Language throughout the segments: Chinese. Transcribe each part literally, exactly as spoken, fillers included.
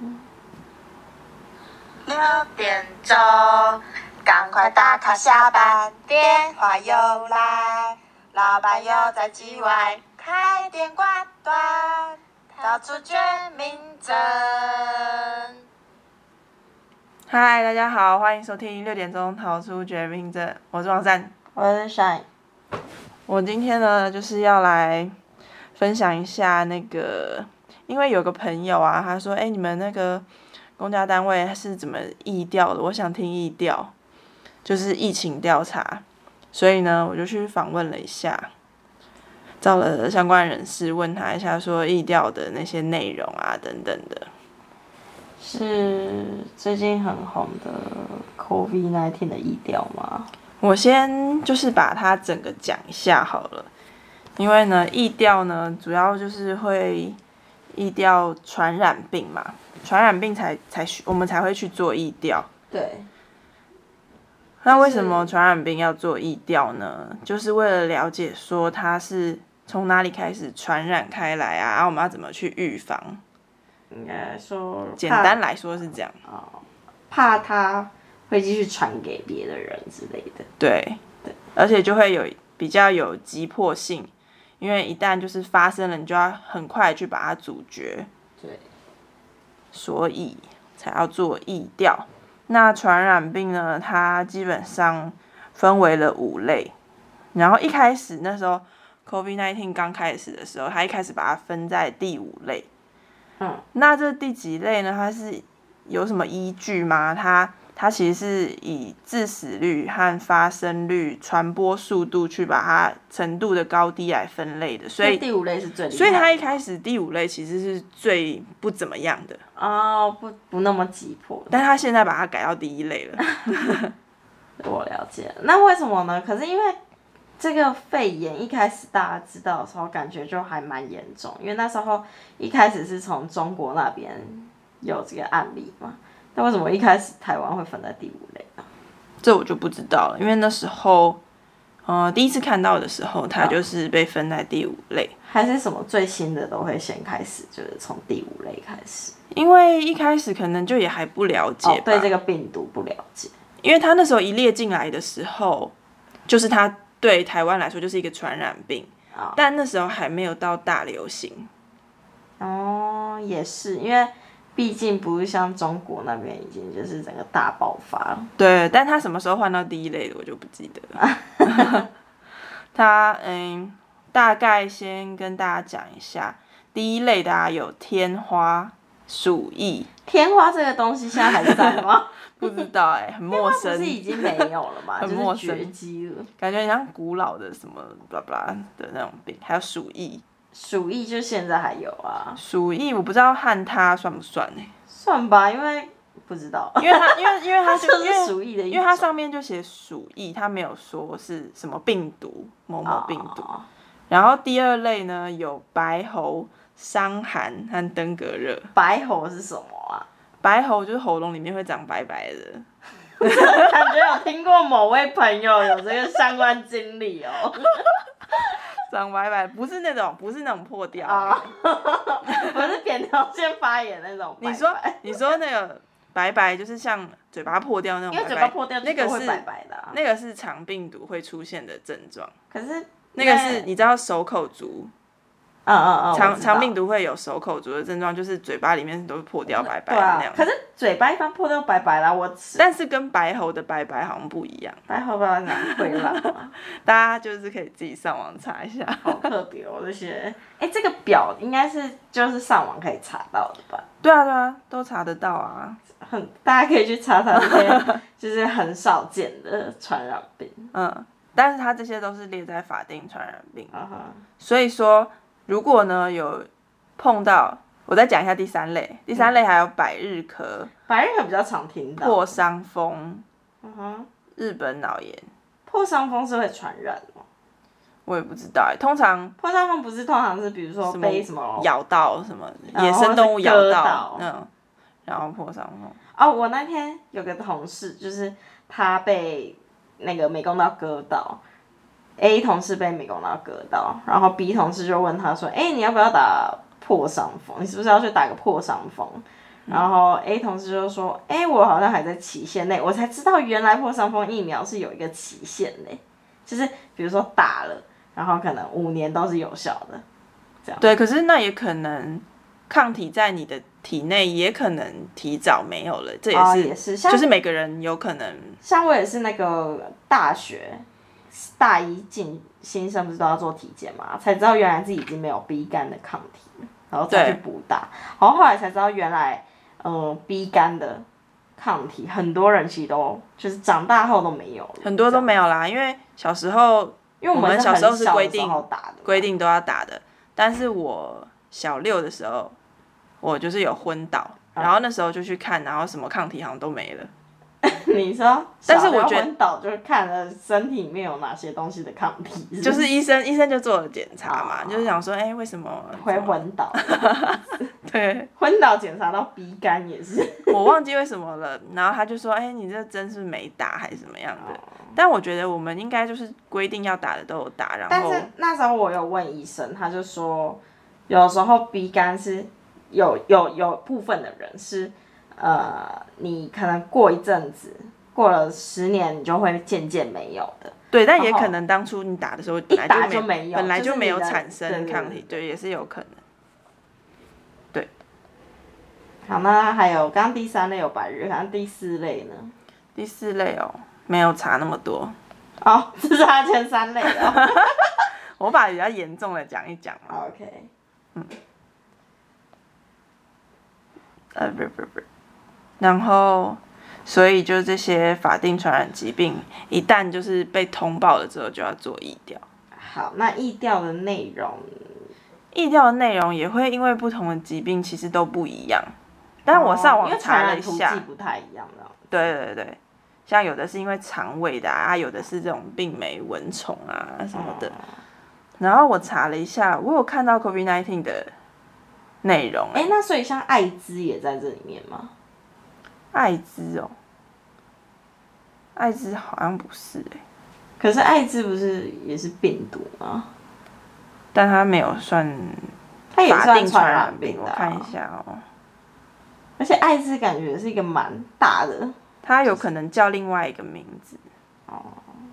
六点钟，赶快打卡下班，电话又来，老板又在机外开电挂断，逃出绝命镇。 嗨，大家好，欢迎收听六点钟逃出绝命镇，我是王善， 我是 Shine。 我今天呢就是要来分享一下那个，因为有个朋友啊，他说，哎，你们那个公家单位是怎么疫调的？我想听疫调，就是疫情调查，所以呢，我就去访问了一下，找了相关人士问他一下，说疫调的那些内容啊等等的。 是最近很红的 COVID 十九 的疫调吗？ 我先就是把它整个讲一下好了，因为呢，疫调呢主要就是会疫调传染病嘛，传染病才才我们才会去做疫调。 对。 那为什么传染病要做疫调呢？就是为了了解说它是从哪里开始传染开来啊，然后我们要怎么去预防。 应该说， 简单来说是这样。 哦，怕它会继续传给别的人之类的。 对，对，而且就会有比较有急迫性，因为一旦就是发生了，你就要很快去把它阻绝。 对， 所以才要做疫调。那传染病呢，它基本上分为了五类。然后一开始那时候 COVID 十九 刚开始的时候，它一开始把它分在第五类。 嗯， 那这第几类呢？它是有什么依据吗？它它其实是以致死率和发生率、传播速度去把它程度的高低来分类的，所以第五类是最厉害的。 所以它一开始第五类其实是最不怎么样的哦，不不那么急迫， 但它现在把它改到第一类了。 我了解，那为什么呢？可是因为这个肺炎一开始大家知道的时候，感觉就还蛮严重，因为那时候一开始是从中国那边有这个案例嘛。那为什么一开始台湾会分在第五类呢？ 这我就不知道了，因为那时候，呃，第一次看到的时候，它就是被分在第五类。 还是什么最新的都会先开始，就是从第五类开始？ 因为一开始可能就也还不了解吧， 哦，对这个病毒不了解。 因为他那时候一列进来的时候，就是它对台湾来说就是一个传染病， 哦， 但那时候还没有到大流行。 哦，也是，因为毕竟不是像中国那边已经就是整个大爆发了。 对，但他什么时候换到第一类的我就不记得了。他嗯，大概先跟大家讲一下，第一类的啊有天花、鼠疫。 天花这个东西现在还在吗？ 不知道哎、欸，很陌生。 天花不是已经没有了吗？ 很陌生， 就是绝迹了， 感觉很像古老的什么巴拉巴拉的那种病。还有鼠疫， 鼠疫就现在还有啊。 鼠疫我不知道汉它算不算呢、欸？ 算吧，因为不知道， 因为它因为因为它就就是鼠疫的一种， 因为它上面就写鼠疫，它没有说是什么病毒某某病毒。哦、然后第二类呢有白喉、伤寒和登革热。 白喉是什么啊？ 白喉就是喉咙里面会长白白的。 感觉有听过某位朋友有这个相关经历哦。 长白白不是那种，不是那种破掉， 啊、不是扁桃腺发炎那种白白。 你说你说那个白白就是像嘴巴破掉那种白白， 因为嘴巴破掉那个是白白的、啊， 那个是肠病毒会出现的症状。 可是那个是你知道手口足。 嗯嗯嗯， 肠肠病毒会有手口足的症状，就是嘴巴里面都是破掉白白的那样、 啊。可是嘴巴一般破掉白白啦，我吃。 但是跟白喉的白白好像不一样。 白喉不知道哪会啦， 大家就是可以自己上网查一下。 好特别哦，这些。哎、欸，这个表应该是就是上网可以查到的吧？ 对啊对啊，都查得到啊。 很，大家可以去查查这些就是很少见的传染病。 嗯，但是它这些都是列在法定传染病。 嗯哼。 所以说。如果呢有碰到，我再讲一下第三类。第三类还有百日咳，嗯、 百日咳比较常听到。 破伤风， 嗯哼， 日本脑炎。 破伤风是会传染吗？ 我也不知道哎、欸，通常破伤风不是通常是比如说被什么咬到什么野生动物咬到，嗯，然后破伤风。 哦，我那天有个同事，就是他被那个美工刀割到。A 同事被美工刀割到，然后 B 同事就问他说：“哎、欸，你要不要打破伤风？你是不是要去打个破伤风？” 然后 A 同事就说，哎、欸，我好像还在期限内，我才知道原来破伤风疫苗是有一个期限嘞，就是比如说打了，然后可能五年都是有效的，这样。 对，可是那也可能抗体在你的体内也可能提早没有了，这也是， 哦、也是就是每个人有可能。 像我也是那个大学大一进新生不是都要做体检嘛，才知道原来自己已经没有 B 肝的抗体，然后再去补打，然后后来才知道原来，嗯 B 肝的抗体很多人其实都就是长大后都没有了， 很多都没有啦，因为小时候， 因为我们小时候是规定打的， 规定都要打的，但是我小六的时候，我就是有昏倒，然后那时候就去看，然后什么抗体好像都没了。 你说， 但是我觉得昏倒就是看了身体里面有哪些东西的抗体是不是， 就是医生医生就做了检查嘛，哦、就是想说，哎、欸，为什么会昏倒？ 对， 昏倒检查到 B 肝也是， 我忘记为什么了。然后他就说，哎、欸，你这针是没打还是怎么样的？哦、但我觉得我们应该就是规定要打的都有打，然后。 但是那时候我有问医生，他就说，有时候 B 肝是有有有部分的人是。呃，你可能过一阵子，过了十年，你就会渐渐没有的。 对，但也可能当初你打的时候本来就没, 就没有， 本来就没有产生抗体， 对, 对, 对, 对，也是有可能。对。 好，那还有刚刚第三类有百日咳，第四类呢？ 第四类哦，没有查那么多。 哦，这是他前三类哦。 我把比较严重的讲一讲嘛。 OK。 嗯。呃，不不不。然后，所以就这些法定传染疾病，一旦就是被通报了之后，就要做疫调。 好，那疫调的内容， 疫调的内容也会因为不同的疾病其实都不一样。但我上网查了一下， 因为传染途径不太一样的。 对对对，像有的是因为肠胃的啊，有的是这种病媒、蚊虫啊什么的。嗯、然后我查了一下，我有看到 COVID 十九 的内容、欸。 哎，那所以像艾滋也在这里面吗？ 艾滋哦，艾滋好像不是哎、欸， 可是艾滋不是也是病毒吗？ 但它没有算它也算传染病的、啊。 我看一下哦。 而且艾滋感觉是一个蛮大的， 它有可能叫另外一个名字。 哦。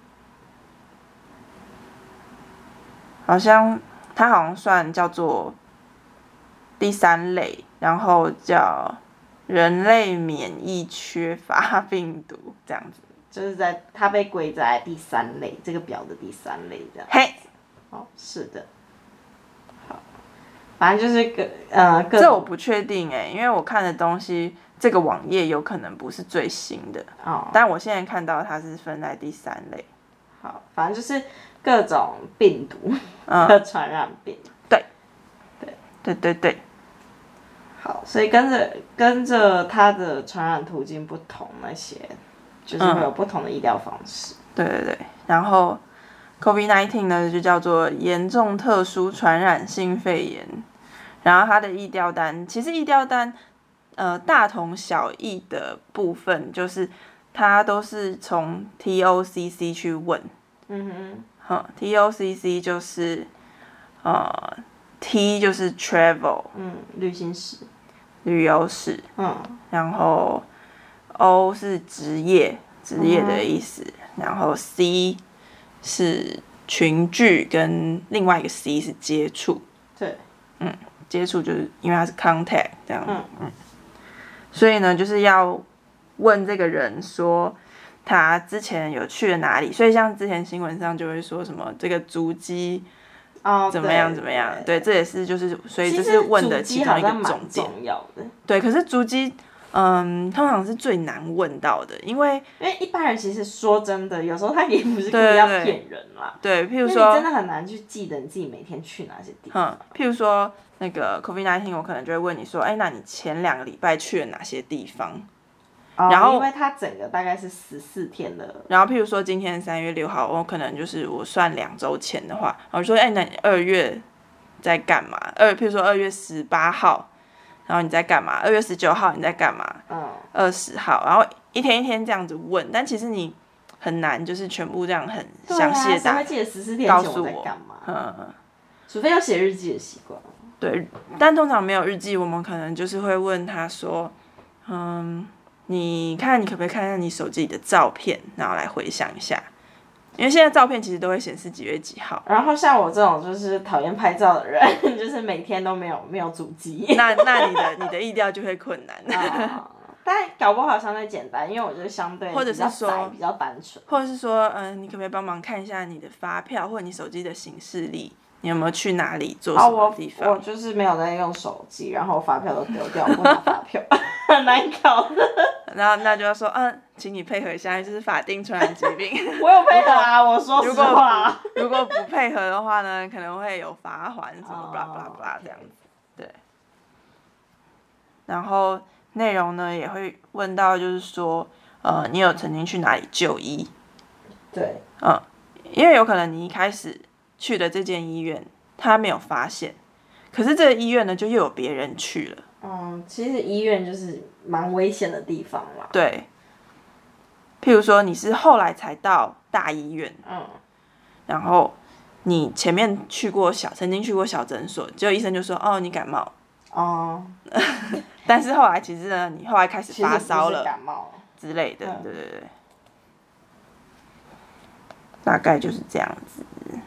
好像它好像算叫做第三类，然后叫。人类免疫缺乏病毒这样子， 就是在它被归在第三类，这个表的第三类这样。 嘿， 哦，是的，好，反正就是个呃， 这我不确定哎、欸，因为我看的东西，这个网页有可能不是最新的哦，但我现在看到它是分在第三类。 好，反正就是各种病毒的传染病。嗯、 对， 对， 对对对。 好，所以跟着跟着它的传染途径不同，那些就是会有不同的医疗方式。 嗯、对对对，然后 COVID 十九 呢就叫做严重特殊传染性肺炎，然后它的疫调单其实疫调单呃大同小异的部分就是它都是从 T O C C 去问，嗯哼，哼 T O C C 就是呃 T 就是 travel， 嗯，旅行史。 旅游史， 嗯， 然后 O 是职业，职业的意思，嗯、然后 C 是群聚，跟另外一个 C 是接触， 对， 嗯，接触就是因为它是 contact 这样，嗯嗯，所以呢，就是要问这个人说他之前有去了哪里，所以像之前新闻上就会说什么这个足迹。 哦， 怎么样？怎么样？对，这也是就是，所以这是问的其中一个重点。 重要的。 对，可是足迹，嗯，通常是最难问到的，因为因为一般人其实说真的，有时候他也不是故意要骗人啦。 对，譬如说， 你真的很难去记得你自己每天去哪些地方。 嗯，譬如说那个 COVID 十九，我可能就会问你说，哎，那你前两个礼拜去了哪些地方？ 然后，因为它整个大概是十四天的。 然后，譬如说今天三月六号，我可能就是我算两周前的话，我说，哎，那你二月在干嘛？二，譬如说二月十八号，然后你在干嘛？二月十九号你在干嘛？嗯。二十号，然后一天一天这样子问，但其实你很难就是全部这样很详细的打，告诉我。嗯。 除非要写日记的习惯。 对，但通常没有日记，我们可能就是会问他说。 嗯，你看你可不可以看看你手机里的照片，然后来回想一下，因为现在照片其实都会显示几月几号。 然后像我这种就是讨厌拍照的人，就是每天都没有没有主机， 那那你的你的意调就会困难。 哦但搞不好相对简单，因为我觉得相对或者是说比较单纯， 或者是说，嗯、呃，你可不可以帮忙看一下你的发票或者你手机的行事历，你有没有去哪里做什么地方？ 哦、我我就是没有在用手机，然后发票都丢掉，不拿发票，很难搞的。 然后那就要说，嗯、啊，请你配合一下，这是法定传染疾病。 我有配合啊，我说实话。 如果不如果不配合的话呢，可能会有罚款什么，巴拉巴拉巴拉这样子。对。然后内容呢也会问到，就是说，呃，你有曾经去哪里就医？ 对。 嗯，因为有可能你一开始去的这间医院，他没有发现，可是这个医院呢，就又有别人去了。 嗯，其实医院就是蛮危险的地方啦。 对。譬如说，你是后来才到大医院， 嗯， 然后你前面去过小，曾经去过小诊所，结果医生就说，哦，你感冒。哦。但是后来其实呢，你后来开始发烧了， 感冒之类的，嗯、对对对。大概就是这样子。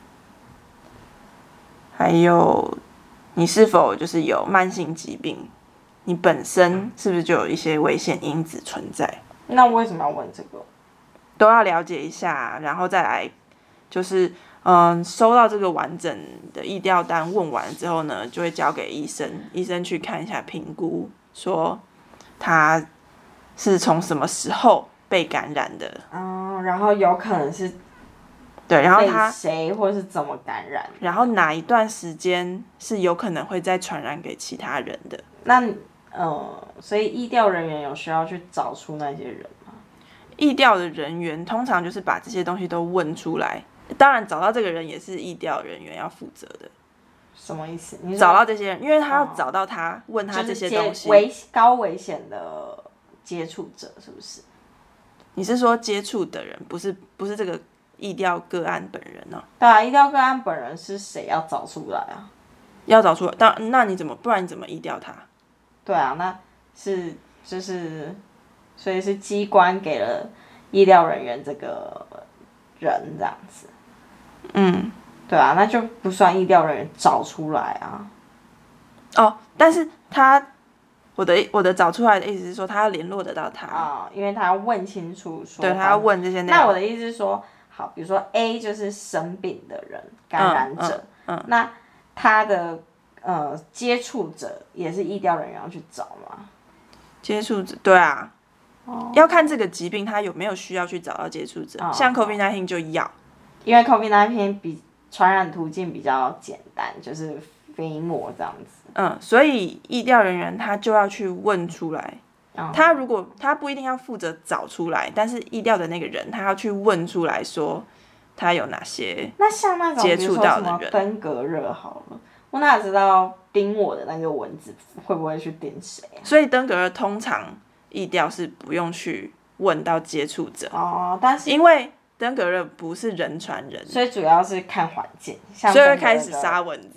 还有，你是否就是有慢性疾病？你本身是不是就有一些危险因子存在？ 那为什么要问这个？ 都要了解一下，然后再来，就是嗯，收到这个完整的疫调单，问完之后呢，就会交给医生，医生去看一下评估，说他是从什么时候被感染的。 嗯，然后有可能是。 对，然后他谁或是怎么感染， 然后哪一段时间是有可能会再传染给其他人的。 那呃，所以疫调人员有需要去找出那些人吗？ 疫调的人员通常就是把这些东西都问出来，当然找到这个人也是疫调人员要负责的。 什么意思？你找到这些人，因为他要找到他，哦、问他这些东西。 就是危高危险的接触者是不是？ 你是说接触的人，不是不是这个疫调个案本人哦？ 对啊，疫调个案本人是谁要找出来啊？ 要找出来，当那你怎么不然你怎么疫调他？ 对啊，那是就是，所以是机关给了医疗人员这个人这样子。嗯，对啊，那就不算医疗人员找出来啊。 哦，但是他，我的我的找出来的意思是说，他要联络得到他啊、哦，因为他要问清楚说， 对他要问这些内容。 那我的意思是说，好，比如说 A 就是生病的人，感染者，嗯嗯嗯、那他的。呃，接触者也是疫调人员要去找吗？ 接触者，对啊，哦、要看这个疾病他有没有需要去找到接触者。哦、像 COVID 十九 就要， 因为 COVID 十九 比传染途径比较简单，就是飞沫这样子。 嗯，所以疫调人员他就要去问出来。哦、他如果他不一定要负责找出来，但是疫调的那个人他要去问出来说他有哪些那像那种接触到的人， 比如说什么登革热好了。我哪知道叮我的那个蚊子会不会去叮谁、啊？ 所以登革热通常疫调是不用去问到接触者哦，但是因为登革热不是人传人， 所以主要是看环境， 所以会开始杀蚊子，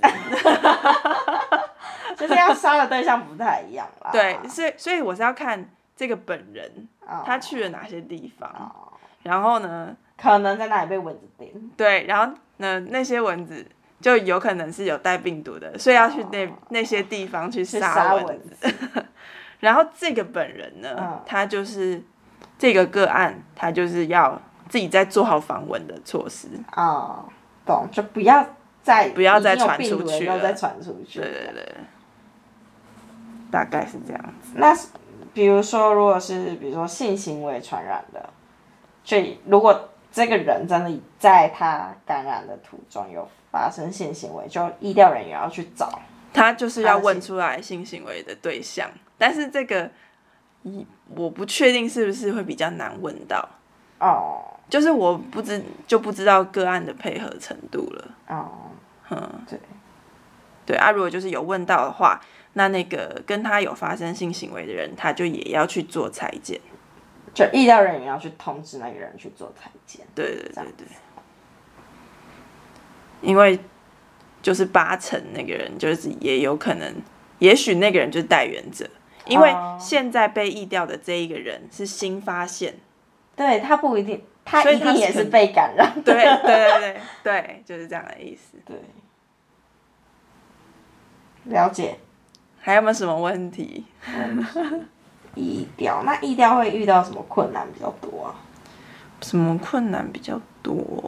就是要杀的对象不太一样啦。 对，所以所以我是要看这个本人、哦、他去了哪些地方，哦、然后呢， 可能在哪里被蚊子叮， 对，然后呢那些蚊子。就有可能是有带病毒的，所以要去那、哦、那些地方去杀蚊子。然后这个本人呢，嗯、他就是这个个案，他就是要自己再做好防蚊的措施。 哦，懂，就不要再不要再传出去了， 再传出去。 对对对，大概是这样子。 那比如说，如果是比如说性行为传染的，所以如果这个人真的在他感染的途中有发生性行为，就疫调人员要去找他，就是要问出来性行为的对象。但是这个我不确定是不是会比较难问到哦，就是我不知就不知道个案的配合程度了哦。嗯，对对啊，如果就是有问到的话，那那个跟他有发生性行为的人，他就也要去做采检。 就疫调人员要去通知那个人去做采检。 对对对对，因为就是八成那个人就是也有可能，也许那个人就是带原者， 因为现在被疫调的这一个人是新发现， 对他不一定，他一定也是被感染的。 对对对对对，就是这样的意思。 对，了解。 还有没有什么问题？ 疫调，那疫调会遇到什么困难比较多啊？ 什么困难比较多？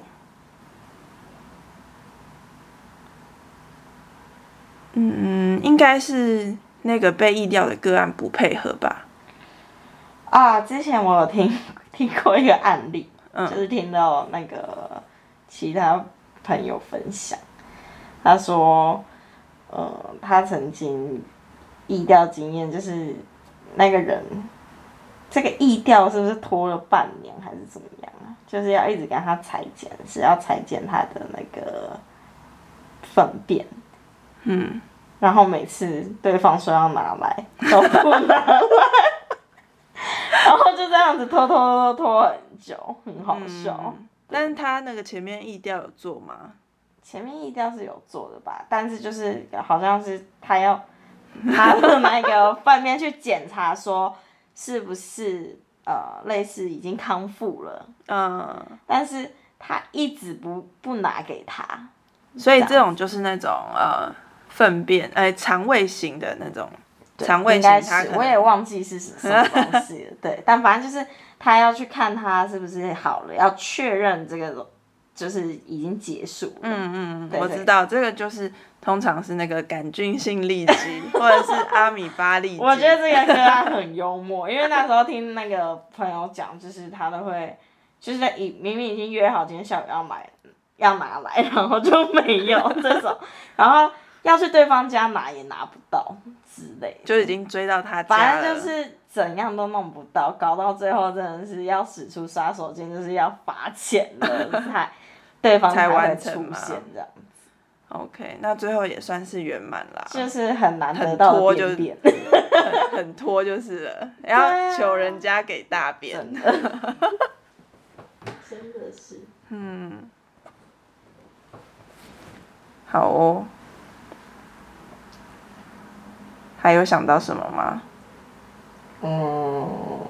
嗯，应该是那个被疫调的个案不配合吧。 啊，之前我有听听过一个案例， 嗯、 就是听到那个其他朋友分享，他说，呃，他曾经疫调经验，就是那个人，这个疫调是不是拖了半年还是怎么样啊？就是要一直跟他裁剪，是要裁剪他的那个粪便。 嗯， 然后每次对方说要拿来，都不拿来，然后就这样子拖拖拖拖很久，很好笑。 嗯、但是他那个前面疫调有做吗？ 前面疫调是有做的吧，但是就是好像是他要他的那个粪便去检查，说是不是呃类似已经康复了， 嗯， 但是他一直不不拿给他， 所以这种就是那种呃。粪便，哎、欸，肠胃型的那种，肠胃型它可能， 我也忘记是什么东西了，对，但反正就是他要去看他是不是好了，要确认这个就是已经结束了。 嗯嗯， 对对， 我知道这个就是通常是那个杆菌性痢疾或者是阿米巴痢疾。 我觉得这个个案很幽默，因为那时候听那个朋友讲，就是他都会，就是已明明已经约好今天下午要买要拿来，然后就没有这种，然后。要去对方家拿也拿不到之类的， 就已经追到他家了。 反正就是怎样都弄不到，搞到最后真的是要使出杀手锏，就是要罚钱了才对方才会出现这样子。 OK， 那最后也算是圆满啦。 就是很难得到的便便， 很很拖就是了，要求人家给大便。 真的，真的是。 嗯，好哦。还有想到什么吗？ 嗯，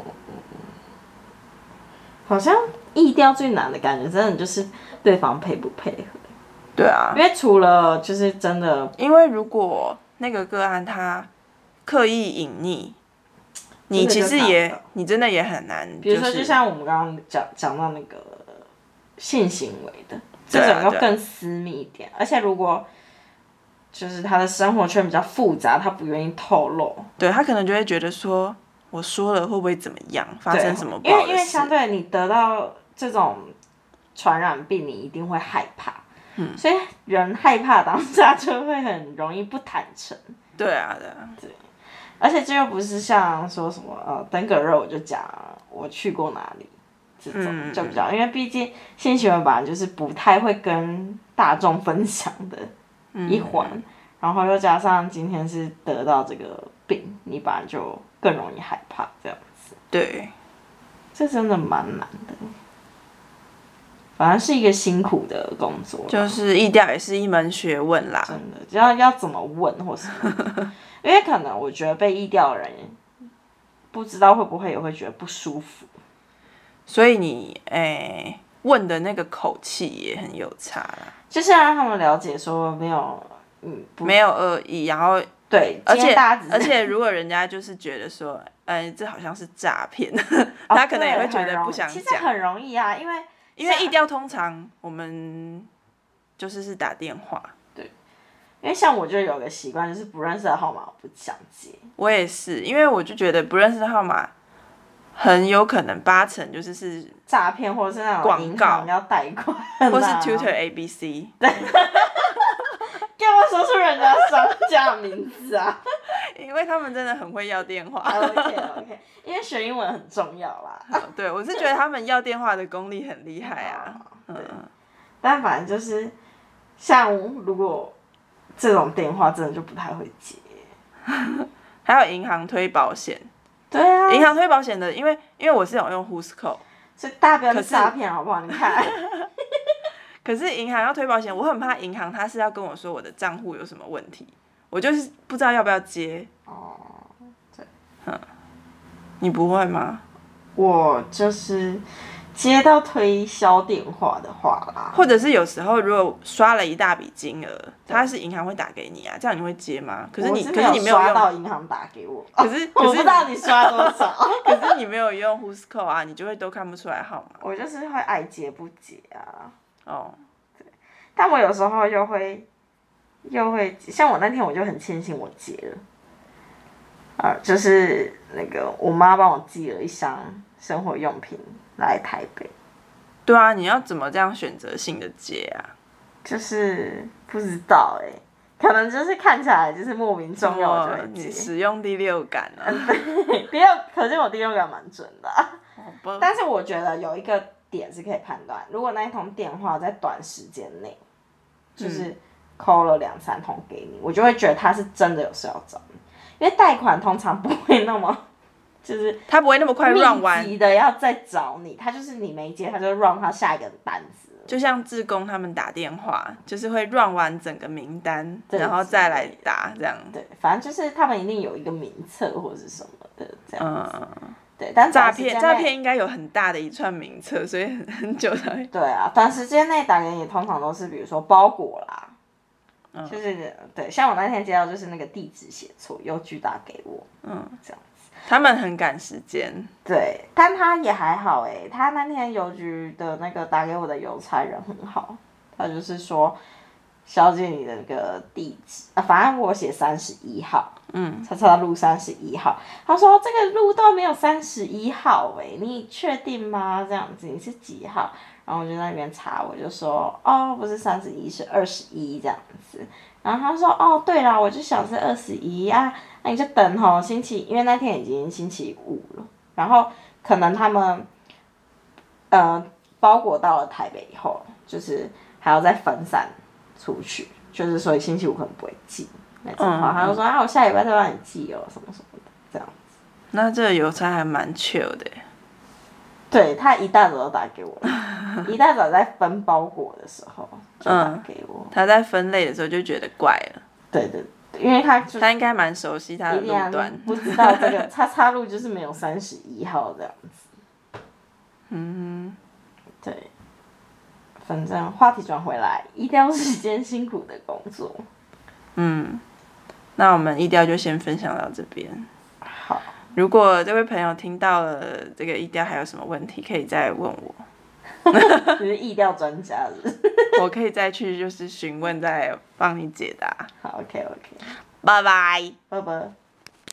好像疫调最难的感觉，真的就是对方配不配合。 对啊， 因为除了就是真的， 因为如果那个个案他刻意隐匿，你其实也你真的也很难、就是。 比如说，就像我们刚刚讲讲到那个性行为的，这种要更私密一点，而且如果。就是他的生活圈比较复杂，他不愿意透露。 对，他可能就会觉得说，我说了会不会怎么样，发生什么不好的事？ 因为因为相对你得到这种传染病，你一定会害怕。嗯。所以人害怕当下就会很容易不坦诚。 对啊，对啊。 对。而且这又不是像说什么呃登革热我就讲我去过哪里这种、嗯、就比较，因为毕竟性行为本来就是不太会跟大众分享的。一环、嗯，然后又加上今天是得到这个病，你本来就更容易害怕这样子。 对， 这真的蛮难的，反正是一个辛苦的工作。 就是疫调也是一门学问啦， 真的，就要要怎么问或什么，因为可能我觉得被疫调的人不知道会不会也会觉得不舒服， 所以你诶。欸问的那个口气也很有差啦， 就是要让他们了解说没有，嗯， 没有恶意，然后对， 而且而且如果人家就是觉得说，哎、呃，这好像是诈骗， 哦、 他可能也会觉得不想讲。 其实很容易啊，因为因为疫调通常我们就是是打电话， 对，因为像我就有个习惯，就是不认识的号码我不想接。 我也是，因为我就觉得不认识的号码。很有可能八成就是是诈骗，或者是那种银行要贷款， 或是 Tutor A B C。 对，干嘛说出人家商家名字啊？ 因为他们真的很会要电话。 OK OK， 因为学英文很重要啦。 哦、对，我是觉得他们要电话的功力很厉害啊。 嗯，但反正就是像如果这种电话真的就不太会接。 还有银行推保险。 对啊， 银行推保险的，因为因为我是有用 Whosco， 所以大家不要去诈骗好不好？你看， 可是银行要推保险，我很怕银行他是要跟我说我的账户有什么问题，我就是不知道要不要接。 哦，对， 你不会吗？ 我就是接到推销电话的话啦， 或者是有时候如果刷了一大笔金额，他是银行会打给你啊，这样你会接吗？可是你我是可是你没有刷用到银行打给我， 可是可是我不知道你刷多少， 可是你没有用 Who'scall 啊，你就会都看不出来号码。 我就是会爱接不接啊。 哦， 对，但我有时候又会又会像我那天我就很庆幸我接了。啊，就是那个我妈帮我寄了一箱生活用品来台北。 对啊，你要怎么这样选择性的接啊？ 就是不知道哎、欸，可能就是看起来就是莫名重要就会接。 你使用第六感啊？ 对，第六，可见我第六感蛮准的、啊。 哦、 但是我觉得有一个点是可以判断，如果那一通电话在短时间内，就是call了两三通给你，我就会觉得他是真的有事要找你。因为贷款通常不会那么，就是他不会那么快 run 完， 密集的要再找你，他就是你没接，他就 run 他下一个单子。 就像志工他们打电话，就是会 run 完整个名单，然后再来打这样。 对，反正就是他们一定有一个名册或者是什么的这样子。 嗯， 对，但诈骗诈骗应该有很大的一串名册，所以很很久才会。 对啊，短时间内打给你，通常都是比如说包裹啦。嗯、就是对，像我那天接到就是那个地址写错，邮局打给我，嗯，这样子。 他们很赶时间。 对，但他也还好哎、欸，他那天邮局的那个打给我的邮差人很好，他就是说，小姐你的那个地址啊，反正我写三十一号，嗯，叉叉路三十一号，他说这个路都没有三十一号哎、欸，你确定吗？这样子你是几号？然后我就在那边查，我就说哦，不是三十一，是二十一这样子。然后他说哦，对啦，我就想是二十一啊，那你就等吼，星期，因为那天已经星期五了，然后可能他们呃包裹到了台北以后，就是还要再分散出去，就是所以星期五可能不会寄那种话，嗯、他就说啊，我下礼拜再帮你寄哦，什么什么的这样子。 那这个邮差还蛮 chill 的。 对，他一大早就打给我了，一大早在分包裹的时候就打给我。 嗯、他在分类的时候就觉得怪了。 对对对，因为他就他应该蛮熟悉他的路段， 不知道这个叉叉路就是没有三十一号这样子。嗯，对，反正话题转回来，医疗是一件辛苦的工作。 嗯，那我们医疗就先分享到这边。 好。 如果这位朋友听到了这个疫调还有什么问题，可以再问我。 你是疫调专家是不是？ 我可以再去就是询问，再帮你解答。 好 ，OK OK， 拜拜， 拜拜。